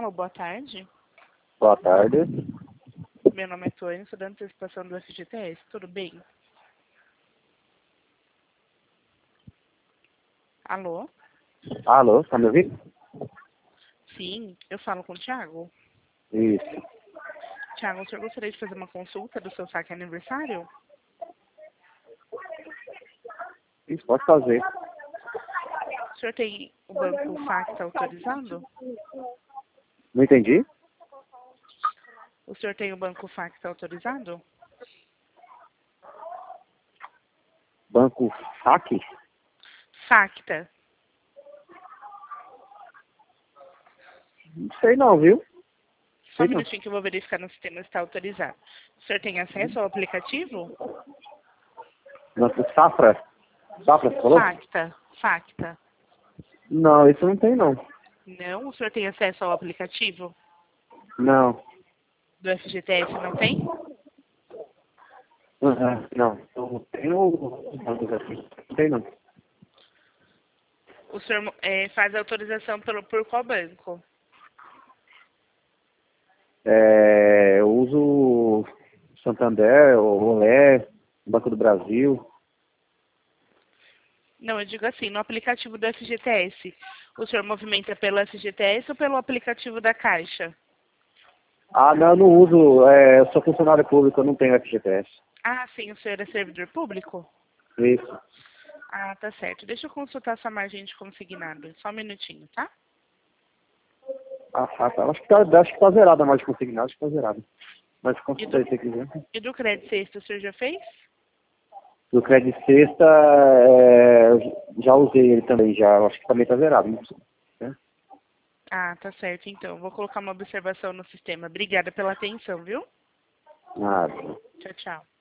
Alô, boa tarde. Boa tarde. Meu nome é Tônia, sou da antecipação do FGTS. Tudo bem? Alô? Alô, tá me ouvindo? Sim, eu falo com o Thiago. Isso. Thiago, o senhor gostaria de fazer uma consulta do seu saque aniversário? Isso, pode fazer. O senhor tem o banco Facta autorizado? Não entendi? O senhor tem o banco Facta autorizado? Banco FAC? Facta. Não sei não, viu? Só um Sei não. minutinho que eu vou verificar no sistema se está autorizado. O senhor tem acesso ao aplicativo? Banco Safra? Safra, você falou? Facta. Facta. Não, isso não tem não. Não? O senhor tem acesso ao aplicativo Não. do FGTS? Não tem? Não. Não tenho bancos assim. Não tem não. O senhor faz a autorização por qual banco? Eu uso Santander, o Rolé, Banco do Brasil. Não, eu digo assim, no aplicativo do FGTS. O senhor movimenta pelo FGTS ou pelo aplicativo da Caixa? Ah, não, eu não uso. Eu sou funcionário público, eu não tenho FGTS. Ah, sim, o senhor é servidor público? Isso. Ah, tá certo. Deixa eu consultar sua margem de consignado. Só um minutinho, tá? Tá. Acho que tá zerada, mas consignado, acho que tá zerada. Mas consulta aí se você quiser. E do crédito sexto, o senhor já fez? Do Crédito Sexta, já usei ele também, já. Acho que também tá zerado. Né? Ah, tá certo, então. Vou colocar uma observação no sistema. Obrigada pela atenção, viu? Nada. Tchau, tchau.